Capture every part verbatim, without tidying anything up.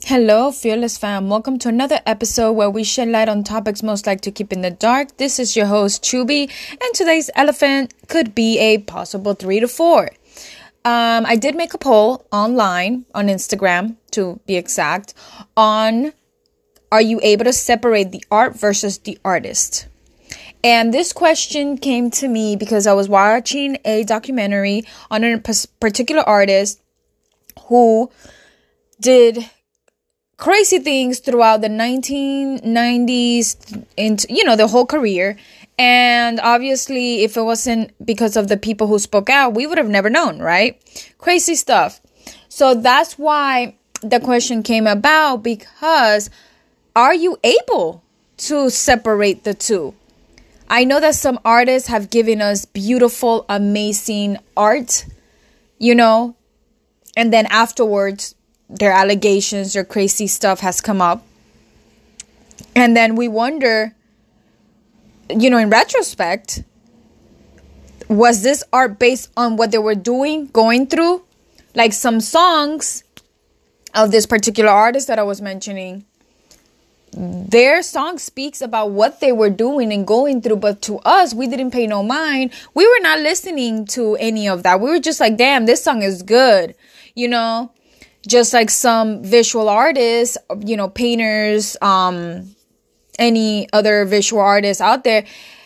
Hello, Fearless fam. Welcome to another episode where we shed light on topics most like to keep in the dark. This is your host, Chubby, and today's elephant could be a possible three to four. Um, I did make a poll online on Instagram, to be exact, on are you able to separate the art versus the artist? And this question came to me because I was watching a documentary on a particular artist who did crazy things throughout the nineteen nineties, into, you know, the whole career. And obviously, if it wasn't because of the people who spoke out, we would have never known, right? Crazy stuff. So that's why the question came about, because are you able to separate the two? I know that some artists have given us beautiful, amazing art, you know, and then afterwards, their allegations or crazy stuff has come up. And then we wonder, you know, in retrospect, was this art based on what they were doing, going through? Like some songs of this particular artist that I was mentioning, their song speaks about what they were doing and going through. But to us, we didn't pay no mind. We were not listening to any of that. We were just like, damn, this song is good, you know? Just like some visual artists, you know, painters, um, any other visual artists out there,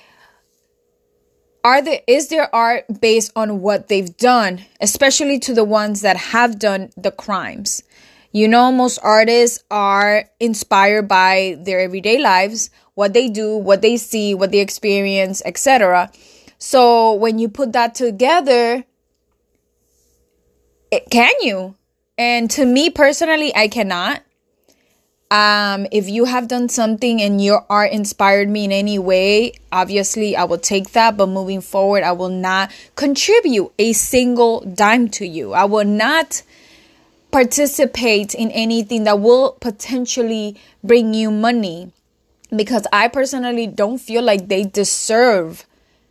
are there, is their art based on what they've done, especially to the ones that have done the crimes? You know, most artists are inspired by their everyday lives, what they do, what they see, what they experience, et cetera. So when you put that together, it, can you? And to me personally, I cannot. Um, if you have done something and your art inspired me in any way, obviously I will take that. But moving forward, I will not contribute a single dime to you. I will not participate in anything that will potentially bring you money, because I personally don't feel like they deserve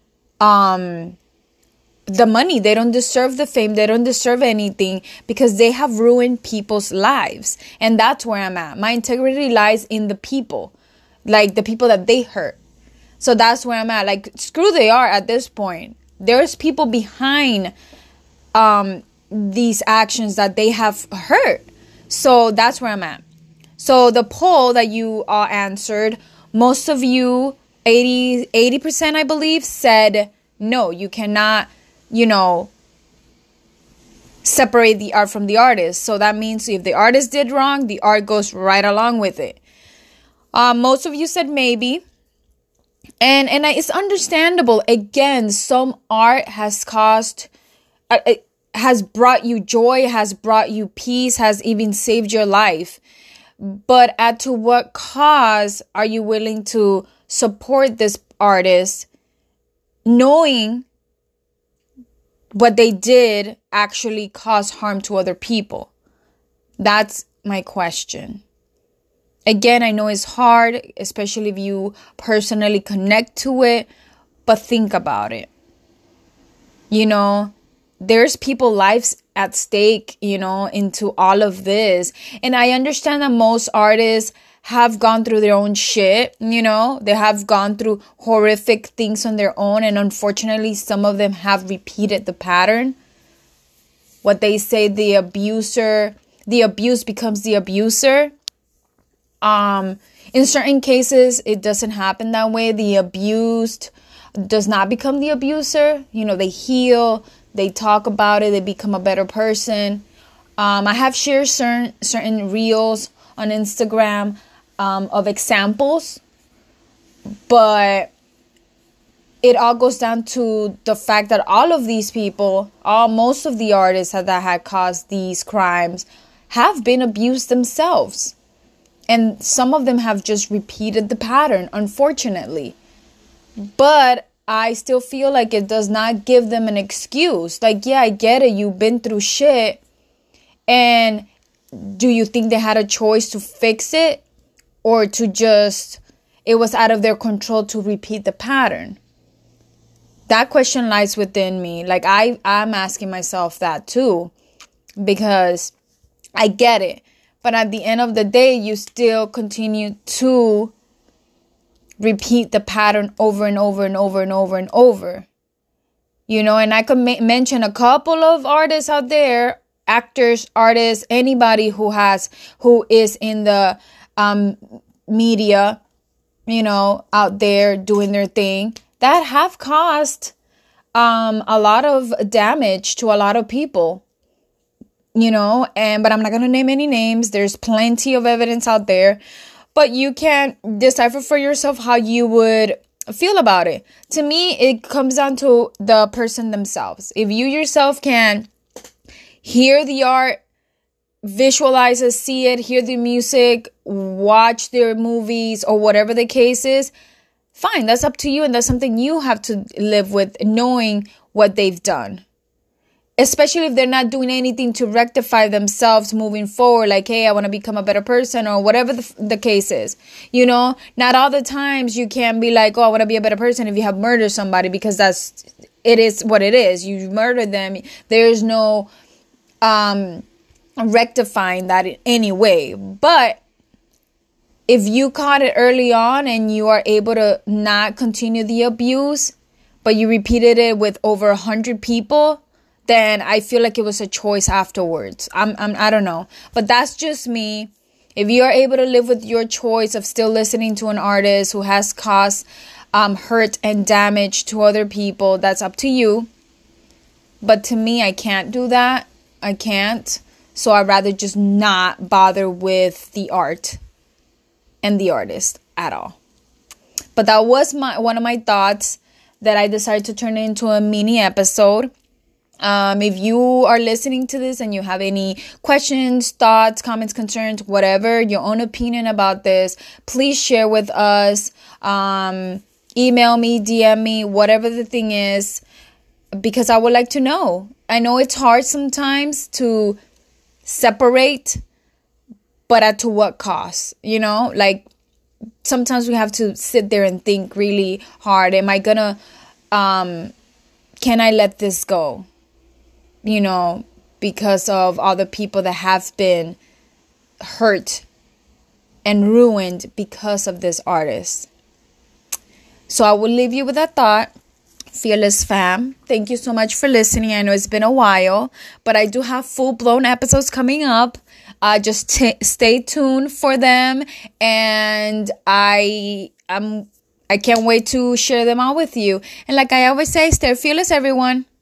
um the money. They don't deserve the fame. They don't deserve anything, because they have ruined people's lives. And that's where I'm at. My integrity lies in the people, like the people that they hurt. So that's where I'm at. Like, screw they are at this point. There's people behind um these actions that they have hurt. So that's where I'm at. So the poll that you all answered, most of you, eighty percent I believe, said no, you cannot, you know, separate the art from the artist. So that means if the artist did wrong, the art goes right along with it. Uh, most of you said maybe. And and it's understandable. Again, some art has caused, uh, has brought you joy, has brought you peace, has even saved your life. But at to what cause are you willing to support this artist, knowing what they did actually caused harm to other people? That's my question. Again, I know it's hard, especially if you personally connect to it, but think about it. You know, there's people lives at stake, you know, into all of this. And I understand that most artists have gone through their own shit, you know, they have gone through horrific things on their own. And unfortunately, some of them have repeated the pattern. What they say, the abuser, the abuse becomes the abuser. Um, in certain cases, it doesn't happen that way. The abused does not become the abuser. You know, they heal, they talk about it, they become a better person. Um, I have shared certain, certain reels on Instagram um, of examples, but it all goes down to the fact that all of these people, all most of the artists that had caused these crimes have been abused themselves. And some of them have just repeated the pattern, unfortunately. But I still feel like it does not give them an excuse. Like, yeah, I get it. You've been through shit. And do you think they had a choice to fix it? Or to just, it was out of their control to repeat the pattern? That question lies within me. Like, I, I'm asking myself that too. Because I get it. But at the end of the day, you still continue to repeat the pattern over and over and over and over and over. You know, and I could ma- mention a couple of artists out there, actors, artists, anybody who has, who is in the um, media, you know, out there doing their thing, that have caused um, a lot of damage to a lot of people. You know, and but I'm not going to name any names. There's plenty of evidence out there, but you can decipher for yourself how you would feel about it. To me, it comes down to the person themselves. If you yourself can hear the art, visualize it, see it, hear the music, watch their movies or whatever the case is, fine, that's up to you. And that's something you have to live with, knowing what they've done. Especially if they're not doing anything to rectify themselves moving forward, like, hey, I want to become a better person or whatever the, the case is. You know, not all the times you can be like, oh, I want to be a better person if you have murdered somebody, because that's, it is what it is. You murdered them. There's no um, rectifying that in any way. But if you caught it early on and you are able to not continue the abuse, but you repeated it with over a hundred people, then I feel like it was a choice afterwards. I'm, I'm, I don't know. But that's just me. If you are able to live with your choice of still listening to an artist who has caused um, hurt and damage to other people, that's up to you. But to me, I can't do that. I can't. So I'd rather just not bother with the art and the artist at all. But that was my one of my thoughts that I decided to turn into a mini episode. Um, if you are listening to this and you have any questions, thoughts, comments, concerns, whatever, your own opinion about this, please share with us. Um, email me, D M me, whatever the thing is, because I would like to know. I know it's hard sometimes to separate, but at to what cost? You know, like sometimes we have to sit there and think really hard. Am I gonna, um, can I let this go? You know, because of all the people that have been hurt and ruined because of this artist. So I will leave you with that thought. Fearless fam, thank you so much for listening. I know it's been a while, but I do have full-blown episodes coming up. Uh, just t- stay tuned for them, and I am I can't wait to share them all with you. And like I always say, stay fearless, everyone.